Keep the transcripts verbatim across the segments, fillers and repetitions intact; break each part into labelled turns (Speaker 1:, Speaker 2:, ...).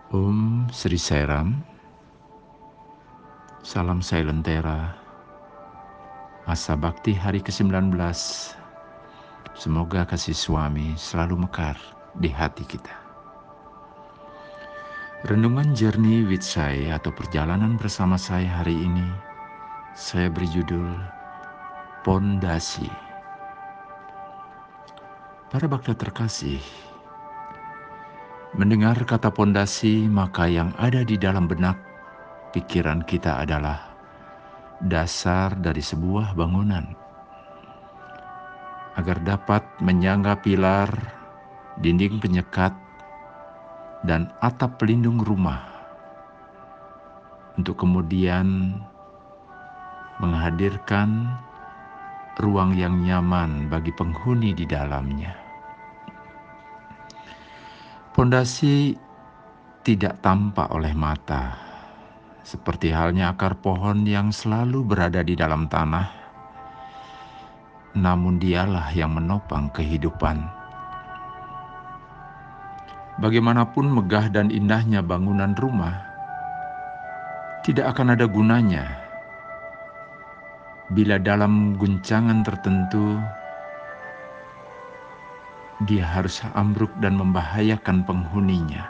Speaker 1: Om Sri Sairam, salam Sailentera, masa bakti hari kesembilan belas. Semoga kasih suami selalu mekar di hati kita. Renungan Journey with saya atau perjalanan bersama saya hari ini, saya beri judul Pondasi. Para bakta terkasih, mendengar kata pondasi, maka yang ada di dalam benak pikiran kita adalah dasar dari sebuah bangunan. Agar dapat menyangga pilar, dinding penyekat, dan atap pelindung rumah, untuk kemudian menghadirkan ruang yang nyaman bagi penghuni di dalamnya. Pondasi tidak tampak oleh mata, seperti halnya akar pohon yang selalu berada di dalam tanah, namun dialah yang menopang kehidupan. Bagaimanapun megah dan indahnya bangunan rumah, tidak akan ada gunanya bila dalam guncangan tertentu dia harus ambruk dan membahayakan penghuninya.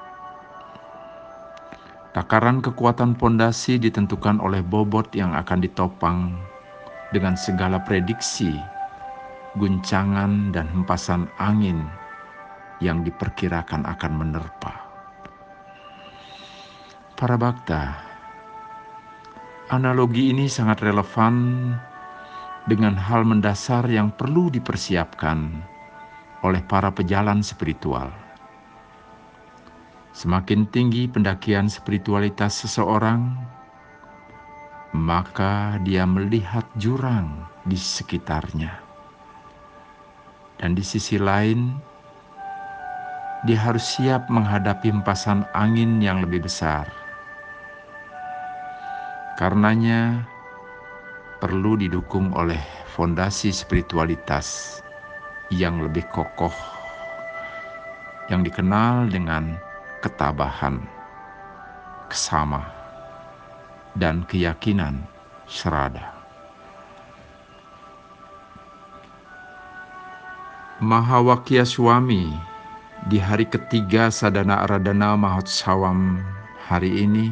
Speaker 1: Takaran kekuatan pondasi ditentukan oleh bobot yang akan ditopang dengan segala prediksi, guncangan dan hempasan angin yang diperkirakan akan menerpa. Para bakta, analogi ini sangat relevan dengan hal mendasar yang perlu dipersiapkan oleh para pejalan spiritual. Semakin tinggi pendakian spiritualitas seseorang, maka dia melihat jurang di sekitarnya. Dan di sisi lain, dia harus siap menghadapi hempasan angin yang lebih besar. Karenanya, perlu didukung oleh fondasi spiritualitas yang lebih kokoh, yang dikenal dengan ketabahan, kesama, dan keyakinan serada. Mahawakya Swami di hari ketiga Sadhana Aradhana Mahotsawam hari ini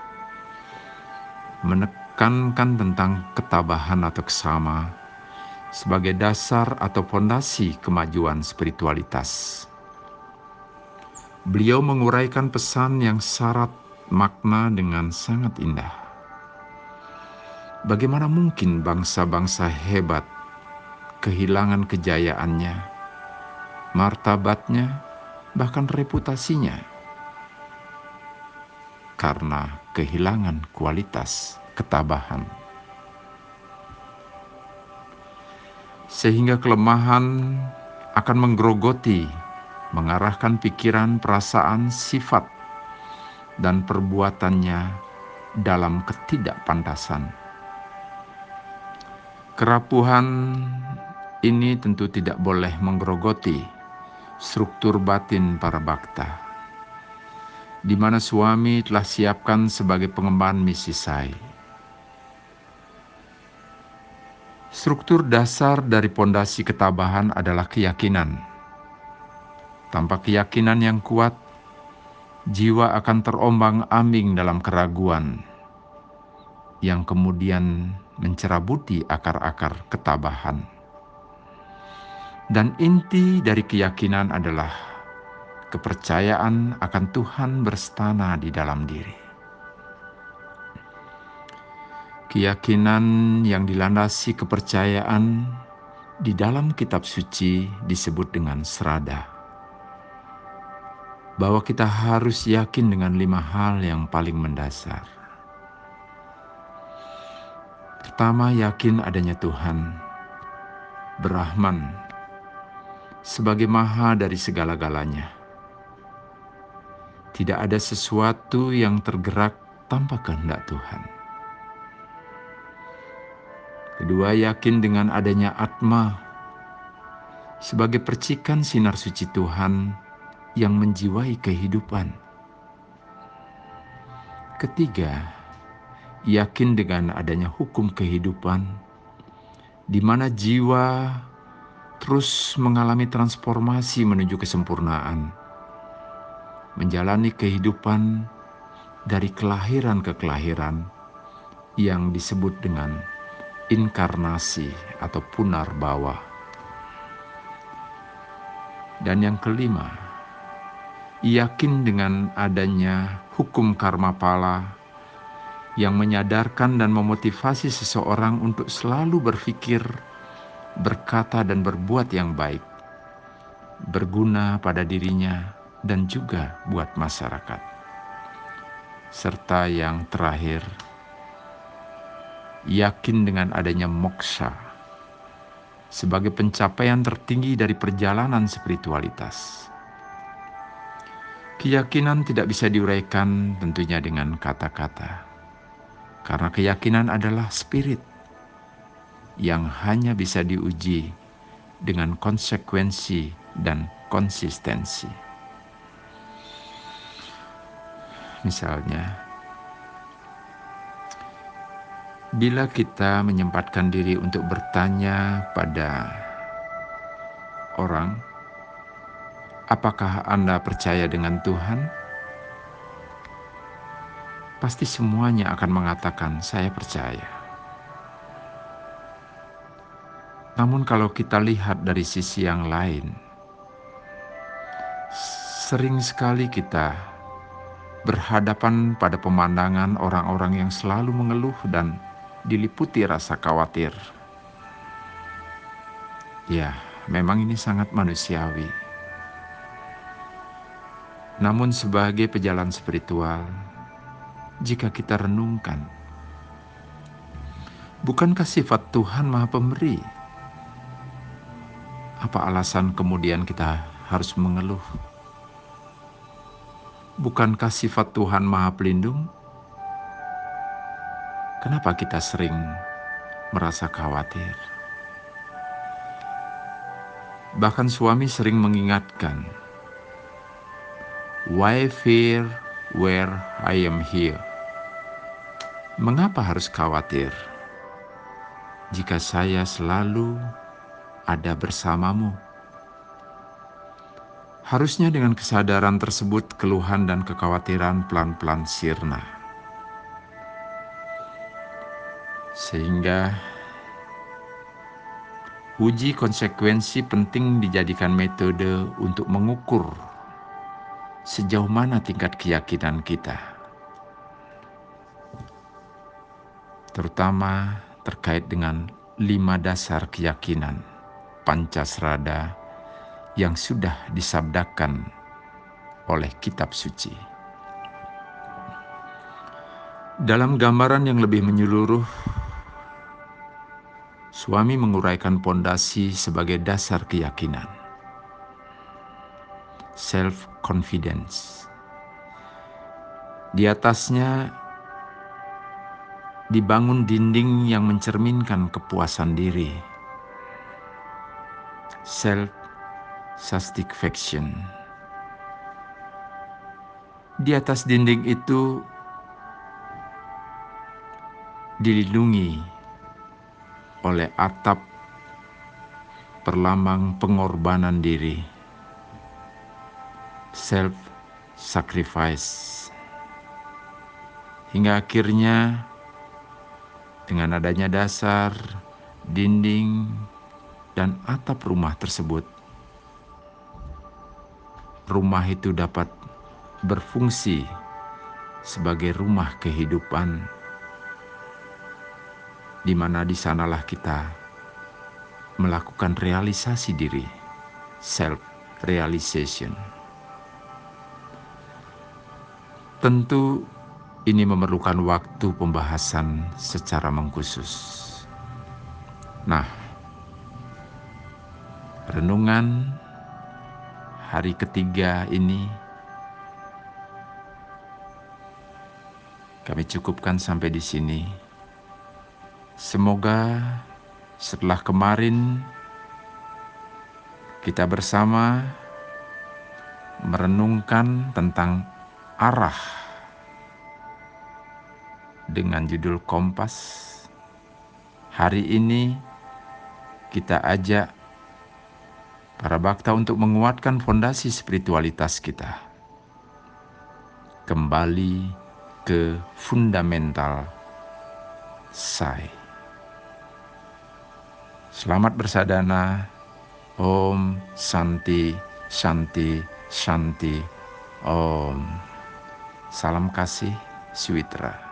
Speaker 1: menekankan tentang ketabahan atau kesama sebagai dasar atau fondasi kemajuan spiritualitas. Beliau menguraikan pesan yang syarat makna dengan sangat indah. Bagaimana mungkin bangsa-bangsa hebat kehilangan kejayaannya, martabatnya, bahkan reputasinya karena kehilangan kualitas ketabahan. Sehingga kelemahan akan menggerogoti, mengarahkan pikiran, perasaan, sifat, dan perbuatannya dalam ketidakpantasan. Kerapuhan ini tentu tidak boleh menggerogoti struktur batin para bakta, di mana suami telah siapkan sebagai pengemban misi saya. Struktur dasar dari pondasi ketabahan adalah keyakinan. Tanpa keyakinan yang kuat, jiwa akan terombang-ambing dalam keraguan, yang kemudian mencerabuti akar-akar ketabahan. Dan inti dari keyakinan adalah kepercayaan akan Tuhan berstana di dalam diri. Keyakinan yang dilandasi kepercayaan di dalam kitab suci disebut dengan srada. Bahwa kita harus yakin dengan lima hal yang paling mendasar. Pertama, yakin adanya Tuhan, Brahman, sebagai maha dari segala-galanya. Tidak ada sesuatu yang tergerak tanpa kehendak Tuhan. Kedua, yakin dengan adanya Atma, sebagai percikan sinar suci Tuhan yang menjiwai kehidupan. Ketiga, yakin dengan adanya hukum kehidupan, di mana jiwa terus mengalami transformasi menuju kesempurnaan, menjalani kehidupan dari kelahiran ke kelahiran yang disebut dengan inkarnasi atau punarbawa. Dan yang kelima, yakin dengan adanya hukum karma pala yang menyadarkan dan memotivasi seseorang untuk selalu berpikir, berkata dan berbuat yang baik, berguna pada dirinya dan juga buat masyarakat. Serta yang terakhir, yakin dengan adanya moksha sebagai pencapaian tertinggi dari perjalanan spiritualitas. Keyakinan tidak bisa diuraikan tentunya dengan kata-kata, karena keyakinan adalah spirit yang hanya bisa diuji dengan konsekuensi dan konsistensi. Misalnya, bila kita menyempatkan diri untuk bertanya pada orang, apakah Anda percaya dengan Tuhan? Pasti semuanya akan mengatakan, saya percaya. Namun kalau kita lihat dari sisi yang lain, sering sekali kita berhadapan pada pemandangan orang-orang yang selalu mengeluh dan diliputi rasa khawatir. Ya, memang ini sangat manusiawi. Namun sebagai pejalan spiritual, jika kita renungkan, bukankah sifat Tuhan Maha Pemberi? Apa alasan kemudian kita harus mengeluh? Bukankah sifat Tuhan Maha Pelindung? Kenapa kita sering merasa khawatir? Bahkan suami sering mengingatkan, why fear where I am here? Mengapa harus khawatir jika saya selalu ada bersamamu? Harusnya dengan kesadaran tersebut, keluhan dan kekhawatiran pelan-pelan sirna. Sehingga uji konsekuensi penting dijadikan metode untuk mengukur sejauh mana tingkat keyakinan kita, terutama terkait dengan lima dasar keyakinan Pancasrada yang sudah disabdakan oleh kitab suci. Dalam gambaran yang lebih menyeluruh, suami menguraikan pondasi sebagai dasar keyakinan. Self-confidence. Di atasnya dibangun dinding yang mencerminkan kepuasan diri. Self-satisfaction. Di atas dinding itu dilindungi oleh atap perlambang pengorbanan diri. Self-sacrifice. Hingga akhirnya dengan adanya dasar, dinding, dan atap rumah tersebut, rumah itu dapat berfungsi sebagai rumah kehidupan, di mana di sanalah kita melakukan realisasi diri, self-realization. Tentu ini memerlukan waktu pembahasan secara mengkhusus. Nah, renungan hari ketiga ini kami cukupkan sampai di sini. Semoga setelah kemarin kita bersama merenungkan tentang arah dengan judul Kompas. Hari ini kita ajak para Bhakta untuk menguatkan fondasi spiritualitas kita. Kembali ke fundamental Sai. Selamat bersadana. Om Shanti, Shanti, Shanti. Om. Salam kasih, Switra.